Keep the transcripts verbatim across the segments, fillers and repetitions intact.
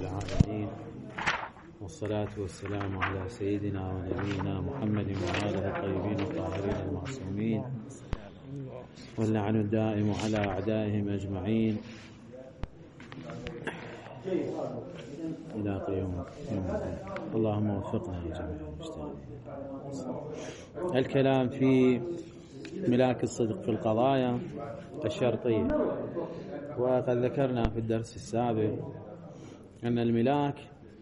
العالمين، والصلاة والسلام على سيدنا ونبينا محمد وآله الطيبين الطاهرين المعصومين، واللعن الدائم على أعدائهم أجمعين إلى قيام الدين. اللهم وفقنا يا جميع المجتهدين. الكلام في ملاك الصدق في القضايا الشرطية، وقد ذكرنا في الدرس السابق أن الملاك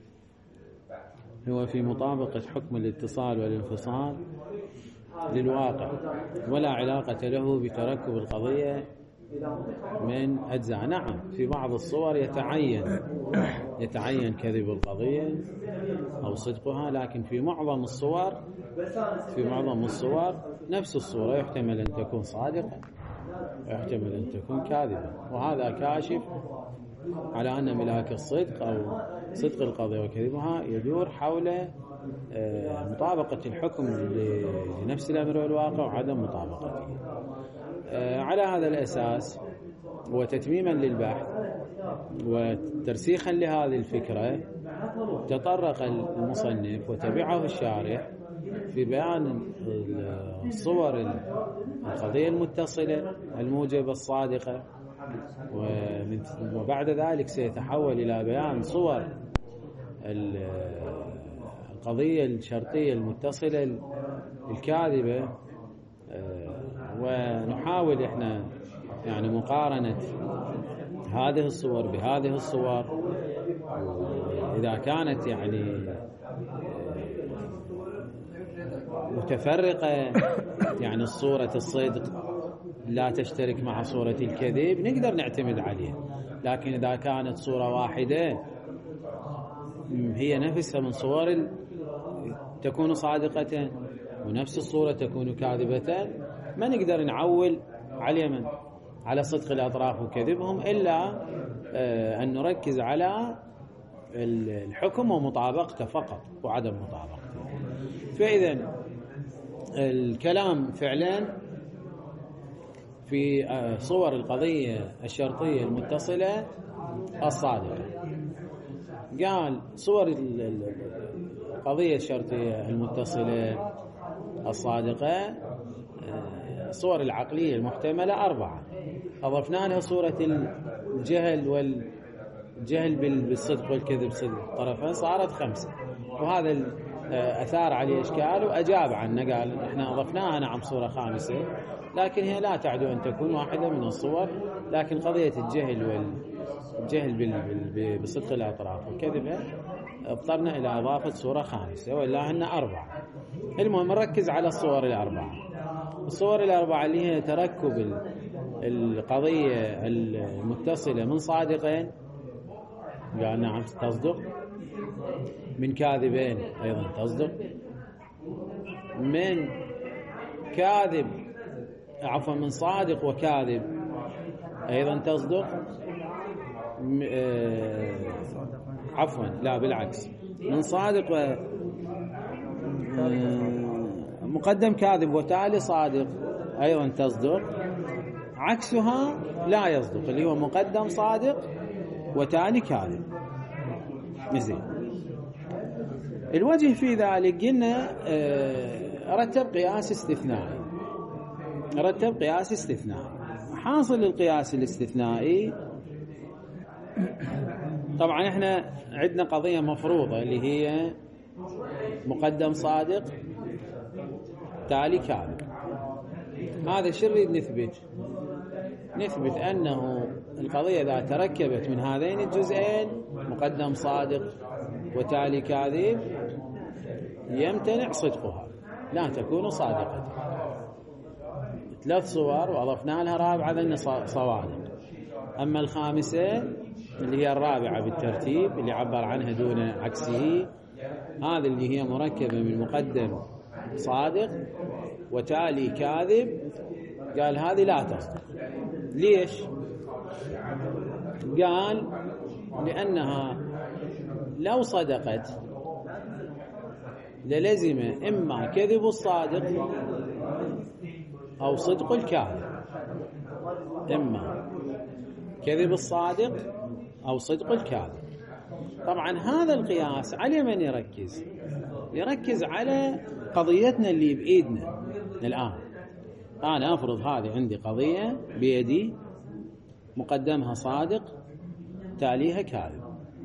هو في مطابقة حكم الاتصال والانفصال للواقع، ولا علاقة له بتركب القضية من أجزاء. نعم، في بعض الصور يتعين يتعين كذب القضية أو صدقها، لكن في معظم الصور في معظم الصور نفس الصورة يحتمل أن تكون صادقة ويحتمل أن تكون كاذبة، وهذا كاشف على أن ملاك الصدق أو صدق القضية وكذبها يدور حول مطابقة الحكم لنفس الأمر والواقع وعدم مطابقته. على هذا الأساس وتتميما للبحث وترسيخا لهذه الفكرة، تطرق المصنف وتبعه الشارح في بيان صور القضية المتصلة الموجبة الصادقة، وبعد ذلك سيتحول إلى بيان صور القضية الشرطية المتصلة الكاذبة، ونحاول إحنا يعني مقارنة هذه الصور بهذه الصور، إذا كانت يعني متفرقة، يعني صورة الصدق لا تشترك مع صورة الكذب، نقدر نعتمد عليها. لكن إذا كانت صورة واحدة هي نفسها من صور تكون صادقة ونفس الصورة تكون كاذبة، ما نقدر نعول على من على صدق الأطراف وكذبهم، إلا أن نركز على الحكم ومطابقته فقط وعدم مطابقته. فإذا الكلام فعلا في صور القضية الشرطية المتصلة الصادقة. قال صور القضية الشرطية المتصلة الصادقة، صور العقلية المحتملة أربعة، أضفنا لها صورة الجهل والجهل بالصدق والكذب صدق طرفين، صارت خمسة. وهذا أثار عليه إشكال وأجاب عنه، قال إحنا أضفناها نعم صورة خامسة، لكن هي لا تعدو أن تكون واحدة من الصور، لكن قضية الجهل والجهل بصدق الأطراف والكذبة اضطرنا إلى إضافة صورة خامسة، وإلا هن أربعة. المهم نركز على الصور الأربعة. الصور الأربعة اللي هي تركب القضية المتصلة من صادقين، قال نعم تصدق، من كاذبين أيضا تصدق، من كاذب عفوا من صادق وكاذب أيضا تصدق، عفوا لا بالعكس، من صادق و مقدم كاذب وتالي صادق أيضا تصدق، عكسها لا يصدق، اللي هو مقدم صادق وتالي كاذب. زين، الوجه في ذلك قلنا رتب قياس استثنائي رتب قياس استثنائي حاصل القياس الاستثنائي. طبعا احنا عندنا قضية مفروضة اللي هي مقدم صادق تالي كاذب. هذا شو نريد نثبت؟ نثبت أنه القضية إذا تركبت من هذين الجزئين مقدم صادق وتالي كاذب يمتنع صدقها، لا تكون صادقة. ثلاث صور وأضفنا لها رابعة ذن صوادق. أما الخامسة اللي هي الرابعة بالترتيب اللي عبر عنها دون عكسه، هذه اللي هي مركبة من مقدم صادق وتالي كاذب، قال هذه لا تصدق. ليش؟ قال لأنها لو صدقت للزم إما كذب الصادق أو صدق الكاذب، إما كذب الصادق أو صدق الكاذب. طبعا هذا القياس على من يركز؟ يركز على قضيتنا اللي بإيدنا الآن. أنا أفرض هذه عندي قضية بيدي مقدمها صادق تاليها كاذب،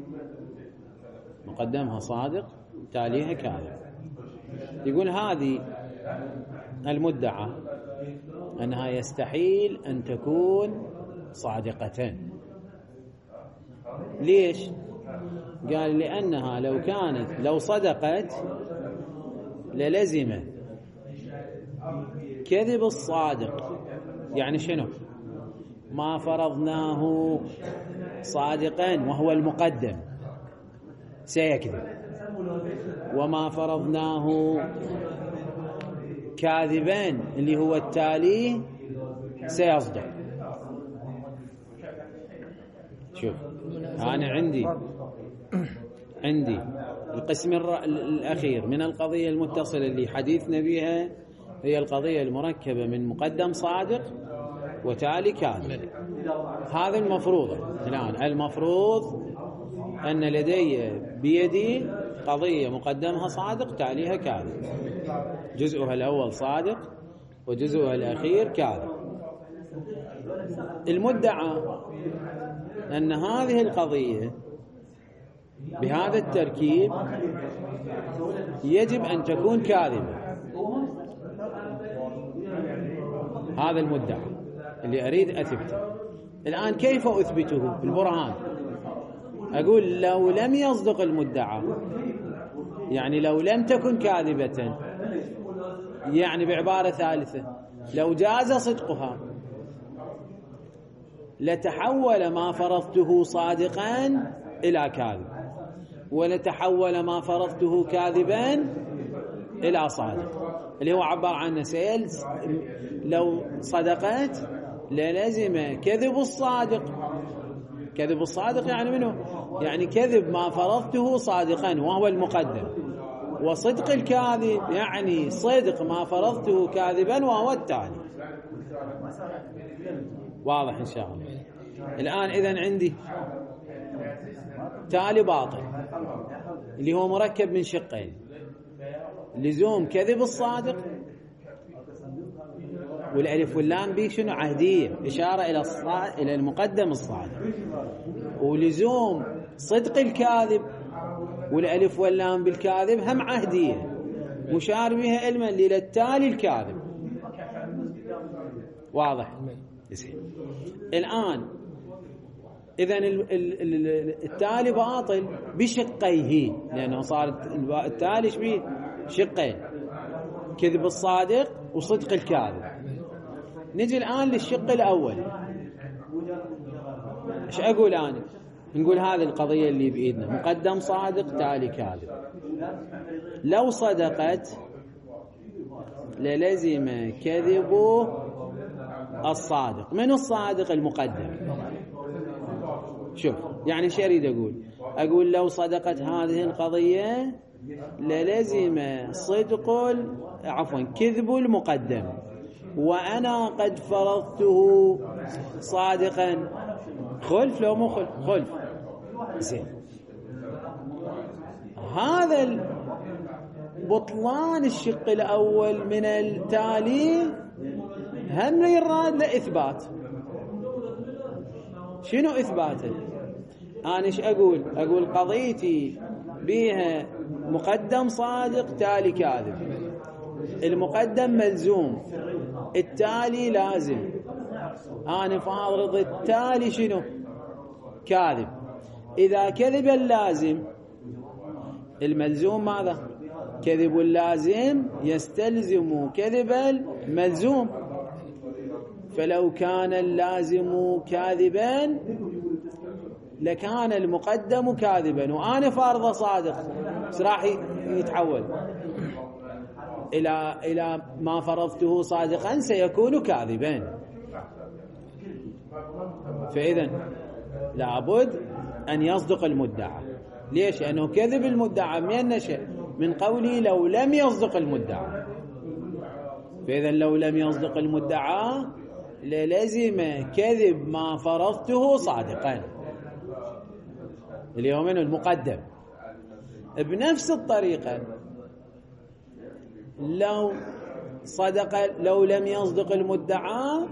مقدمها صادق تاليها كاذب. يقول هذه المدعى أنها يستحيل أن تكون صادقة. ليش؟ قال لأنها لو كانت لو صدقت للزم كذب الصادق. يعني شنو؟ ما فرضناه صادقا وهو المقدم سيكذب، وما فرضناه كاذبا اللي هو التالي سيصدق. شوف أنا عندي عندي القسم الأخير من القضية المتصلة اللي حديثنا بها هي القضية المركبة من مقدم صادق وتالي كاذب. هذا المفروض الآن، المفروض أن لدي بيدي قضية مقدمها صادق تاليها كاذب، جزءها الأول صادق وجزءها الأخير كاذب. المدعى أن هذه القضية بهذا التركيب يجب أن تكون كاذبة. هذا المدعى اللي أريد أثبته. الآن كيف أثبته بالبرهان؟ أقول لو لم يصدق المدعى، يعني لو لم تكن كاذبة، يعني بعبارة ثالثة لو جاز صدقها لتحول ما فرضته صادقا إلى كاذب، ولتحول ما فرضته كاذبا إلى صادق، اللي هو عبارة عن سيل. لو صدقت للزم كذب الصادق. كذب الصادق يعني منه؟ يعني كذب ما فرضته صادقا وهو المقدم، وصدق الكاذب يعني صدق ما فرضته كاذبا وهو التالي. واضح إن شاء الله. الآن إذن عندي تالي باطل اللي هو مركب من شقين: لزوم كذب الصادق، والألف واللام بي شنو؟ عهدية، إشارة إلى الصادق إلى المقدم الصادق، ولزوم صدق الكاذب، والألف واللام بالكاذب هم عهدية، مشار بها علما للتالي الكاذب. واضح؟ الآن إذن التالي باطل بشقيه، لأنه صار التالي شبيه شقين: كذب الصادق وصدق الكاذب. نجي الآن للشق الأول. إيش أقول أنا؟ نقول هذه القضية اللي بإيدنا مقدم صادق تالي كاذب. لو صدقت للزم كذب الصادق. من الصادق؟ المقدم. شوف يعني شو أريد أقول؟ أقول لو صدقت هذه القضية للزم صدق عفوا كذب المقدم، وأنا قد فرضته صادقا. خلف لو مو خلف؟ خلف. زين، هذا بطلان الشق الأول من التالي هم يراد لإثبات. شنو إثباته؟ أنا إيش أقول؟ أقول قضيتي بها مقدم صادق تالي كاذب. المقدم ملزوم، التالي لازم. أنا فاضرض التالي شنو؟ كاذب. إذا كذب اللازم، الملزوم ماذا؟ كذب اللازم يستلزم كذب الملزوم. فلو كان اللازم كاذبا لكان المقدم كاذبا، وأنا فارضة صادق. ايش راح يتحول؟ إلى إلى ما فرضته صادقا سيكون كاذبا. فإذا لابد أن يصدق المدعى. ليش؟ لأنه كذب المدعى من نشأ؟ من قولي لو لم يصدق المدعى. فإذا لو لم يصدق المدعى للزم كذب ما فرضته صادقا. اللي هو منه المقدم. بنفس الطريقة لو صدق لو لم يصدق المدعى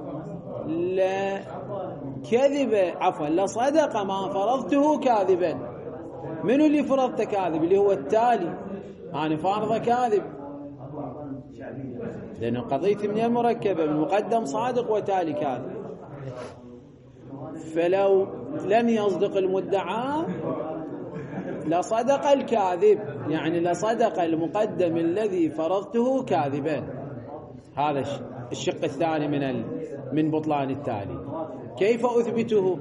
لكذب عفوا لصدق ما فرضته كاذبا. منو اللي فرضته كاذب؟ اللي هو التالي. أنا فارضه كاذب لأنه قضيتي من المركبة من مقدم صادق وتالي كاذب. فلو لم يصدق المدعى لصدق الكاذب، يعني لصدق المقدم الذي فرضته كاذبا. هذا الشق الثاني من من بطلان التالي. كيف أثبته؟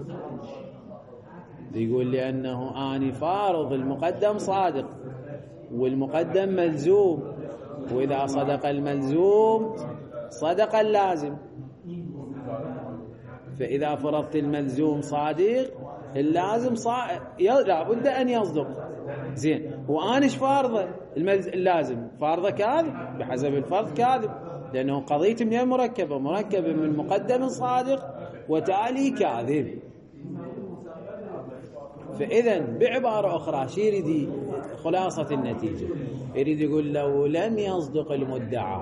يقول لأنه أنا فارض المقدم صادق والمقدم ملزوم، وإذا صدق الملزوم صدق اللازم. فإذا فرضت الملزوم صادق اللازم صادق لا بد أن يصدق. زين، وأنا إيش فارضه؟ اللازم فارضه كاذب بحسب الفرض كاذب، لأنه قضيت من المركبة مركبة من مقدم صادق وتالي كاذب. فإذا بعبارة أخرى شي يريد خلاصة النتيجة، يريد يقول لو لم يصدق المدعى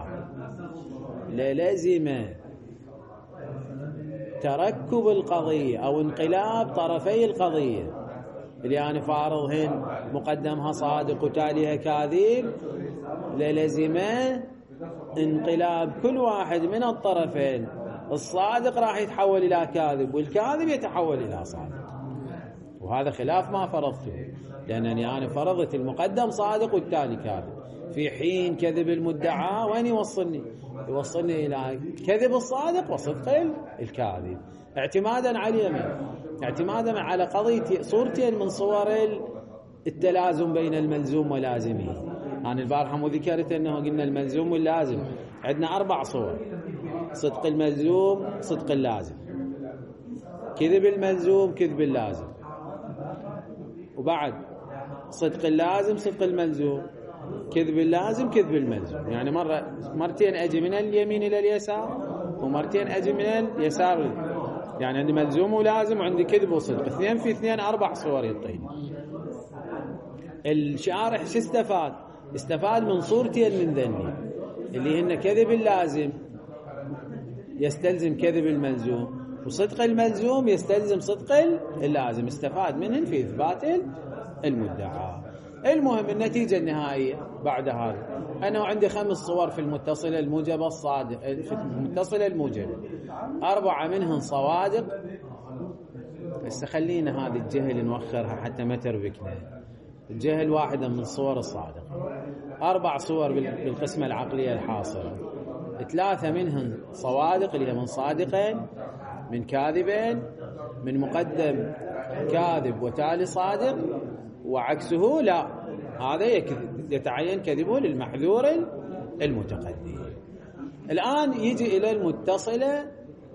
للزم تركب القضية أو انقلاب طرفي القضية، اللي أنا فارضهن مقدمها صادق وتاليها كاذب، للزم انقلاب كل واحد من الطرفين. الصادق راح يتحول إلى كاذب والكاذب يتحول إلى صادق، وهذا خلاف ما فرضته، لأنني أنا فرضت المقدم صادق والتالي كاذب، في حين كذب المدعى وين يوصلني؟ يوصلني إلى كذب الصادق وصدق الكاذب، اعتمادا على اليمين، اعتمادا على قضية صورتين من صور التلازم بين الملزوم ولازمه. أنا البارحة مو ذكرت أنه قلنا الملزوم واللازم عندنا أربع صور: صدق الملزوم، صدق اللازم، كذب الملزوم، كذب اللازم، وبعد صدق اللازم، صدق الملزوم، كذب اللازم، كذب الملزوم. يعني مرة مرتين أجي من اليمين إلى اليسار ومرتين أجي من اليسار، يعني عندي ملزوم ولازم وعندي كذب وصدق، اثنين في اثنين أربع صور يعطيني. الشارح شو استفاد؟ استفاد من صورتين من ذني اللي هن كذب اللازم يستلزم كذب الملزوم، وصدق الملزوم يستلزم صدق اللازم. استفاد منهن في إثبات المدعى. المهم النتيجة النهائية بعد هذا أنه عندي خمس صور في المتصلة الموجبة الصادق في المتصلة الموجبة، أربعة منهن صوادق. بس خلينا هذه الجهل نوخرها حتى ما تربكنا. الجهل واحدة من صور الصادق، أربع صور بالقسمة العقلية الحاصلة، ثلاثة منهن صوادق اللي هي من صادقين، من كاذبين، من مقدم كاذب وتالي صادق، وعكسه لا، هذا يتعين كذبه للمحذور المتقدم. الآن يجي إلى المتصلة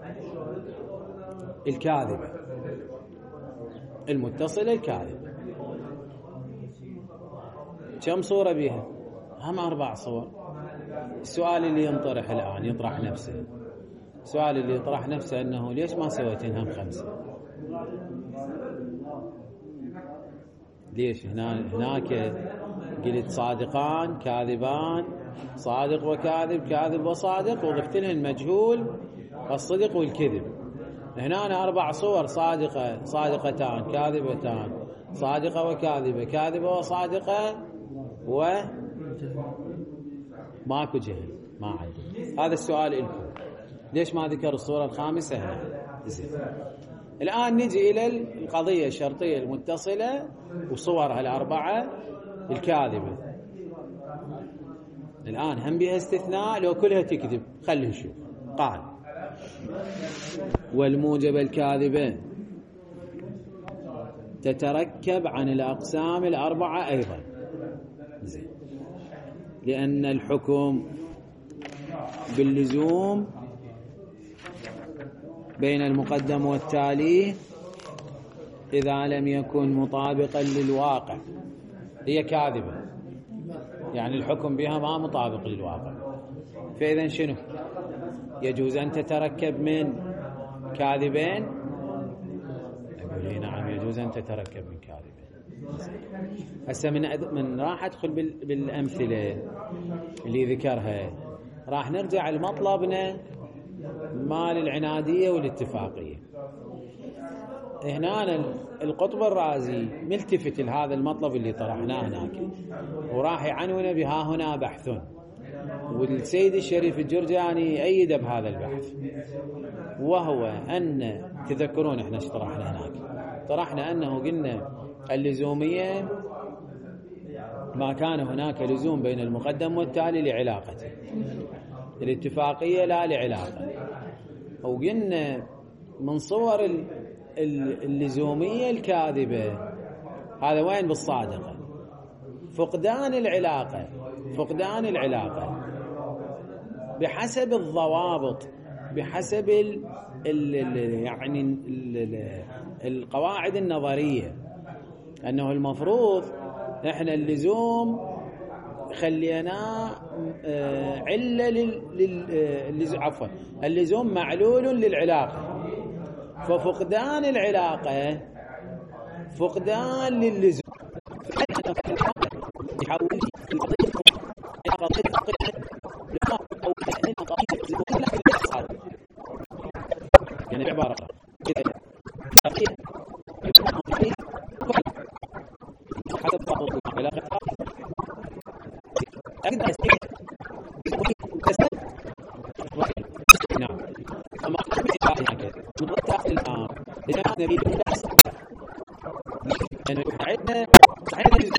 الكاذبة. المتصلة الكاذبة كم صورة بها؟ هم أربع صور. السؤال اللي ينطرح الآن يطرح نفسه، السؤال اللي يطرح نفسه أنه ليش ما سويتين هم خمسة؟ ليش هنا هناك قلت صادقان كاذبان، صادق وكاذب، كاذب وصادق، وضفت لهم مجهول الصدق والكذب. هنا أنا أربع صور: صادقة، صادقتان، كاذبتان، صادقة وكاذبة، كاذبة وصادقة، وماكو جهل، ما عندي. هذا السؤال لكم، ليش ما ذكر الصورة الخامسة هنا؟ زين. الآن نجي إلى القضية الشرطية المتصلة وصورها الأربعة الكاذبة. الآن هم بها استثناء لو كلها تكذب. خليه نشوف. قال: والموجبة الكاذبة تتركب عن الأقسام الأربعة أيضا. زين. لأن الحكم باللزوم بين المقدم والتالي إذا لم يكن مطابقا للواقع، هي كاذبة، يعني الحكم بها ما مطابق للواقع. فإذا شنو؟ يجوز أن تتركب من كاذبين؟ أقول نعم، يجوز أن تتركب من كاذبين. هسه من من راح ادخل بالامثله اللي ذكرها، راح نرجع لمطلبنا مال العناديه والاتفاقيه. هنا القطب الرازي ملتفت لهذا المطلب اللي طرحناه هناك، وراح يعنونه بها هنا بحث، والسيد الشريف الجرجاني أيد بهذا البحث، وهو أن تذكرون احنا طرحنا هناك، طرحنا أنه قلنا اللزومية ما كان هناك لزوم بين المقدم والتالي لعلاقته، الاتفاقية لا لعلاقة. وقلنا من صور اللزومية الكاذبة هذا وين بالصادقة؟ فقدان العلاقة، فقدان العلاقة بحسب الضوابط، بحسب ال ال يعني ال القواعد النظرية، أنه المفروض إحنا اللزوم خلينا علة لل عفوا اللزوم معلول للعلاقة، ففقدان العلاقة فقدان للزوم يحول يعني بعبارة كذا حسب ضابط العلاقة أقدر أستطيع نعم أما أقدر هكذا نقطة الآن إذا كان نبي بالناس أنه عندنا عندنا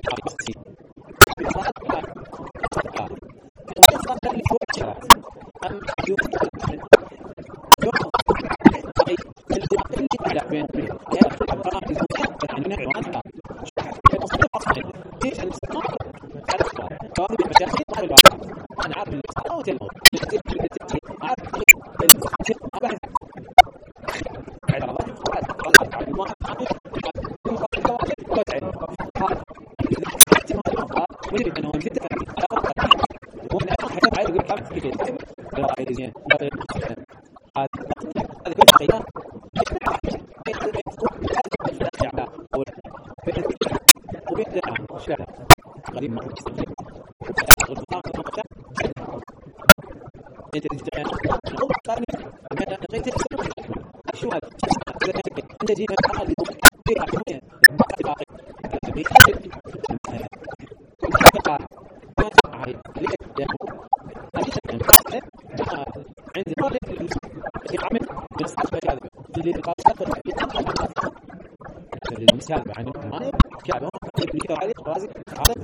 المثال عن الماء كابون اللي عليه رازي هذا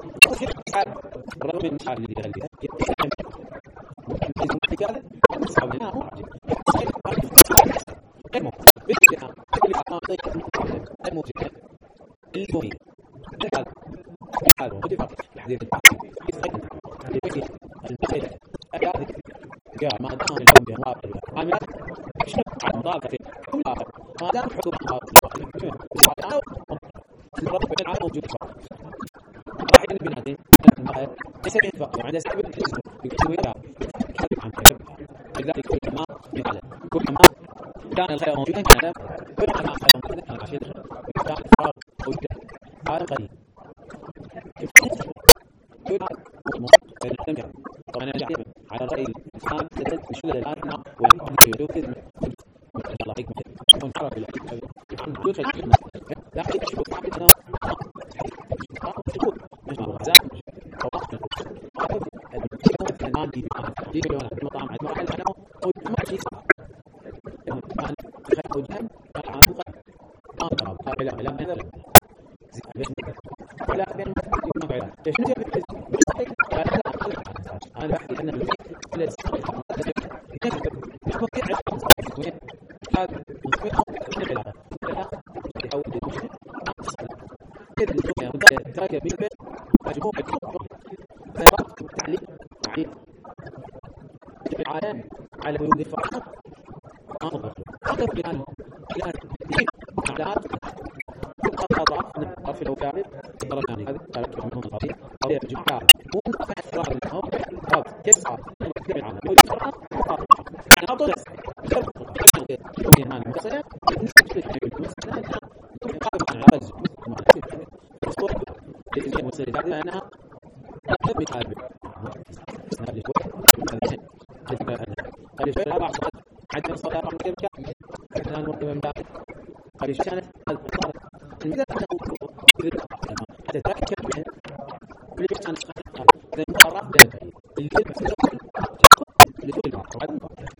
رغم المثال اللي قال لي كذا صابنا هو المهم بالكلام اللي اعطيك الموجه المهم هذا هذا ودي الحديث المثال هذا يا ما دام اليوم بمواقع عامل شنو مضاف في كل اخر ما دام حكم موجود واحد من البنادين ليس يتفق عند سبب يكتب لها عن لذلك كل ما يقال كل ما كان الخير موجودا كان كل ما الخير موجودا كان عشان كان الفراغ موجودا هذا قليل كل طبعا انا جاي على الراي الان تدل بشكل الان ويدوك الله يكون يكون حرب كل شيء لا يشوف انا عندي يجوا انا في المطعم عندي واحد انا ما شيء كان خير وجهان كان عاطفه اقرب لا لا لا لا بين ما بعد ايش نجي انا بحكي انا لا هذا يحاول كده تراجع بالبيت مجموعه التعليم يعني العالم على ورود الفرق انظر هذا الان الان علامات اضعاف من الطرف الاوكالي الدرجاني هذه ثلاث منهم القضيه قضيه الجمعه مو اثرار لهم طب تسعه العالم يعني افضل يعني مثلا الشيء مصير كاذبة أنها تثبت كاذبة قال شيء رابع عدم الصلاة مرتبة كان مرتبة من ذلك قال شيء كانت الميزان حتى تركب منه كل شيء كان إذا مقرر ذلك الكلب لكل واحد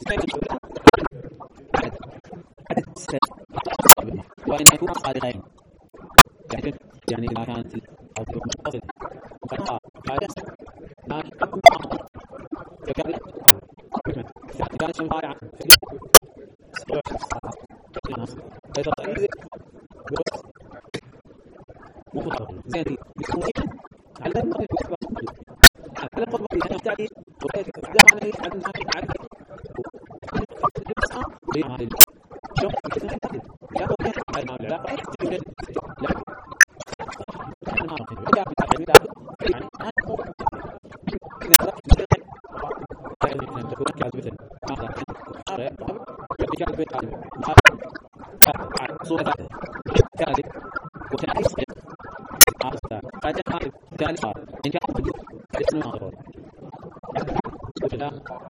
وإن يكون صادقين يعني إذا كانت الأرض متصلة مقطعة خالص لكن فكان كانت شمارعة فيتطيب بروس مخطط زين يكون على النقطة على القطبة اللي تحتاج وكيف تدعم عليه عدم هذه العدد وهذه شوف يا هو كيف على العلاقة لا أنا أقول إذا كنت يعني أنا يعني تكون كاذبة هذا هذا كاذبة هذا صورة كاذب وكاذب هذا قد كاذب كاذب إن كان اسمه ناظر وكذا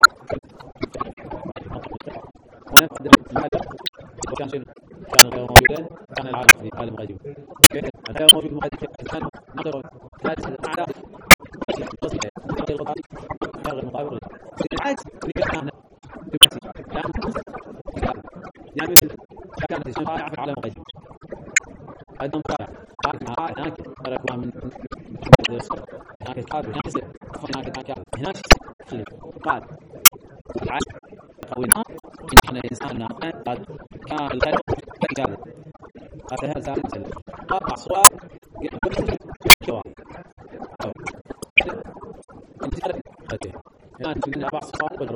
ونقدر هذا وكان شيء كان غير موجودا كان العالم في عالم غيب غير موجود مقدم كان نظر ثلاث أعداد تصير الغطاء غير مطابق العكس اللي كان يعني مثل كانت الشفاعة في عالم غيب أيضا قال قال هناك تركوا من هناك قال هناك هناك هناك قال العكس قوينا إن الإنسان قد كان الخير كذا هذا سالم قطع صور يقول شو أنت تعرف الآن في بعض صور وجرب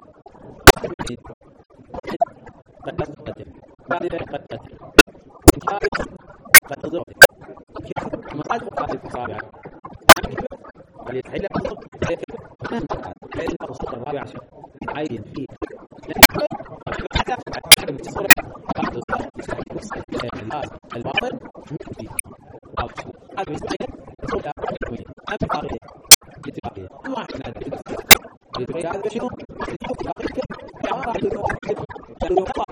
قد قد بعد قد قد قد تضرب ما قال قال الصابع اللي تحل ما قال الصوت الرابع عشان عين فيه الباطل هذا يستعيد صوت أكوين أم قارئة اتفاقية ما احنا الاتفاقية هذا شنو؟ اتفاقية عبارة عن الوقائع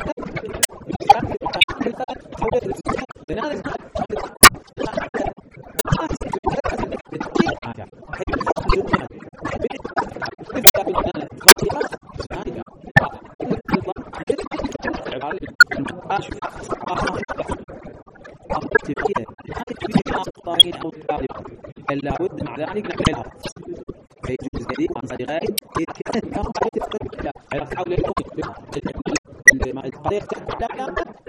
لا بد مع ذلك نحلها في جزء جديد عن صديقين يتكلم كم قد تفكر لا يحاول يكون ما الطريق لا لا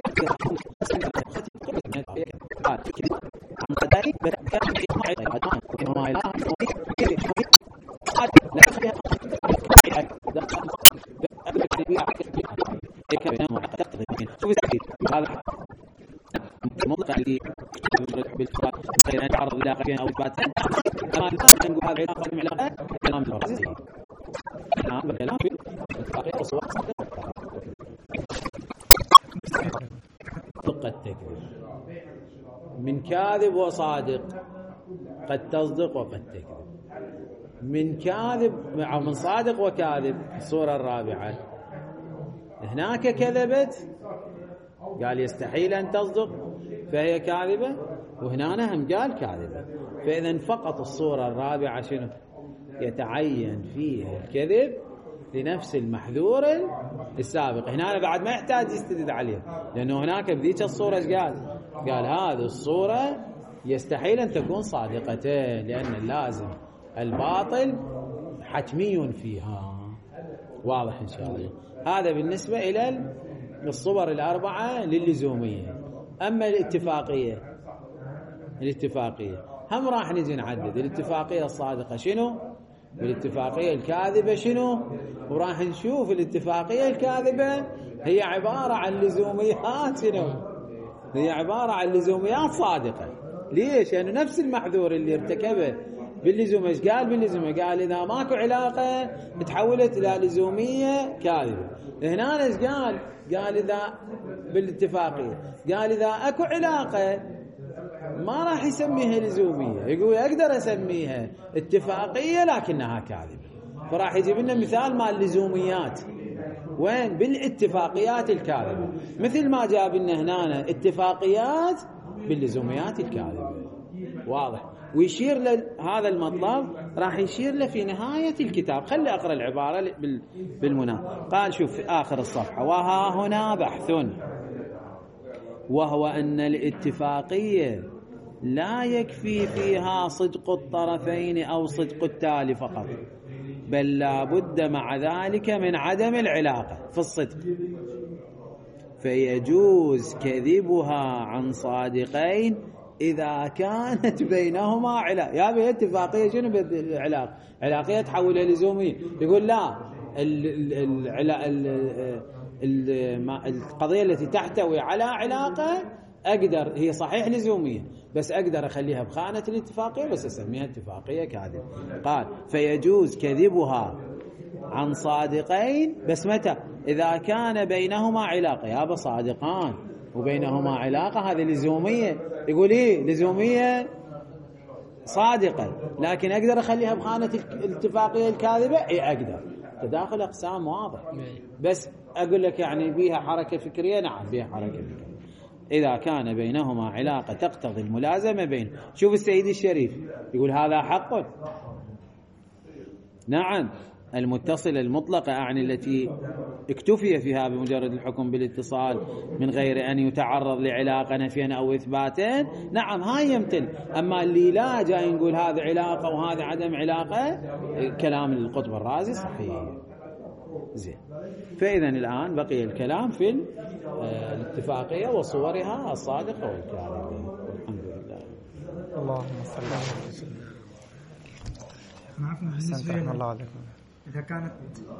قال عن صديق كان يسمع الأذان إنه ما إله قال لا تخليها شوف التأكيد هذا المطلق اللي بالفرق غير يتعرض إلى غير أو إثبات كما نقول هذا علاقة من علاقات كلام الفرق نعم بالكلام في التحقيق والصور دقة التكذيب من كاذب وصادق قد تصدق وقد تكذب من كاذب أو من صادق وكاذب الصورة الرابعة هناك كذبت قال يستحيل أن تصدق فهي كاذبة وهنا هم قال كاذبة فإذا فقط الصورة الرابعة شنو يتعين فيها الكذب لنفس المحذور السابق هنا بعد ما يحتاج يستدل عليها لأنه هناك بذيك الصورة قال قال هذه الصورة يستحيل أن تكون صادقتين لأن اللازم الباطل حتمي فيها واضح إن شاء الله هذا بالنسبة إلى الصور الأربعة للزومية أما الاتفاقية الاتفاقية هم راح نجي نعدد الاتفاقية الصادقة شنو والاتفاقية الكاذبة شنو وراح نشوف الاتفاقية الكاذبة هي عبارة عن لزوميات شنو هي عبارة عن لزوميات صادقة ليش لأنه يعني نفس المحذور اللي ارتكبه باللزوم ايش قال باللزوم قال إذا ماكو علاقة تحولت إلى لزومية كاذبة هنا ايش قال قال إذا بالاتفاقية قال إذا أكو علاقة ما راح يسميها لزومية، يقول أقدر أسميها اتفاقية لكنها كاذبة. فراح يجيب لنا مثال مال اللزوميات وين بالاتفاقيات الكاذبة، مثل ما جاب لنا هنا اتفاقيات باللزوميات الكاذبة. واضح؟ ويشير لهذا المطلب راح يشير له في نهاية الكتاب. خلي أقرأ العبارة بالمناسبة. قال شوف في آخر الصفحة: وها هنا بحث، وهو أن الاتفاقية لا يكفي فيها صدق الطرفين أو صدق التالي فقط، بل لا بد مع ذلك من عدم العلاقة في الصدق، فيجوز كذبها عن صادقين إذا كانت بينهما علاقة. يا بي اتفاقية شنو بالعلاقة؟ علاقية تحولها لزومية. يقول لا، القضية التي تحتوي على علاقة أقدر، هي صحيح لزومية بس أقدر أخليها بخانة الاتفاقية بس أسميها اتفاقية كاذبة. قال فيجوز كذبها عن صادقين بس متى؟ إذا كان بينهما علاقة. يا أبا صادقان وبينهما علاقة هذه لزومية. يقول إيه لزومية صادقة لكن أقدر أخليها بخانة الاتفاقية الكاذبة؟ إيه أقدر. تداخل أقسام واضح، بس أقول لك يعني بيها حركة فكرية. نعم بيها حركة فكرية إذا كان بينهما علاقة تقتضي الملازمة بين. شوف السيد الشريف يقول هذا حق. نعم المتصلة المطلقة أعني التي اكتفي فيها بمجرد الحكم بالاتصال من غير أن يتعرض لعلاقة نفيا أو إثباتا. نعم هاي يمتل. أما اللي لا جاي نقول هذا علاقة وهذا عدم علاقة، كلام القطب الرازي صحيح. زين. فإذا الآن بقي الكلام في الاتفاقية وصورها الصادقة والكاذبة. الحمد لله. اللهم صل على محمد. معكم بالنسبة إذا كانت